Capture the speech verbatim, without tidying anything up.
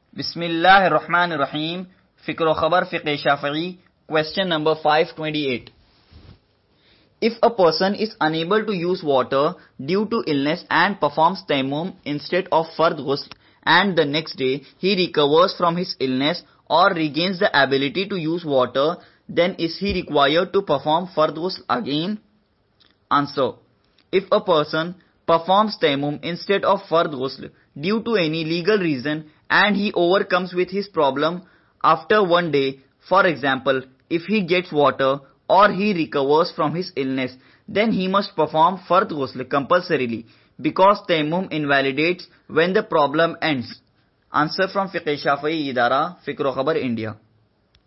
Bismillahirrahmanirrahim. Fiqh o Khabar Fiqh Shafi'i. Question number five twenty-eight. If a person is unable to use water due to illness and performs tayammum instead of fard ghusl, and the next day he recovers from his illness or regains the ability to use water, then is he required to perform fard ghusl again? Answer. If a person performs tayammum instead of fard ghusl due to any legal reason and he overcomes with his problem after one day, for example, if he gets water or he recovers from his illness, then he must perform fard ghusl compulsorily, because tayammum invalidates when the problem ends. Answer from Fiqh Shafi'i Idara, Fiqh o Khabar, India.